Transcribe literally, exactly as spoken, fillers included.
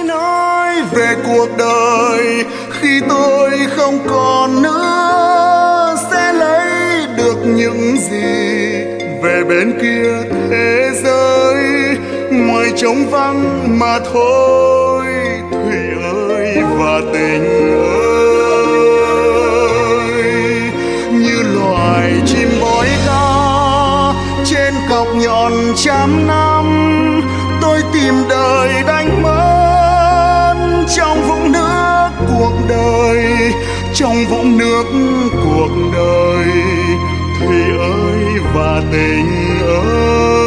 nói về cuộc đời khi tôi không còn nữa, sẽ lấy được những gì về bên kia thế giới? Ngoài trống vắng mà thôi, thủy ơi và tình ơi. Như loài chim bói ca trên cọc nhọn trăm năm, tôi tìm đời đánh mất trong vũng nước cuộc đời, trong vũng nước cuộc đời. Thủy ơi và tình ơi,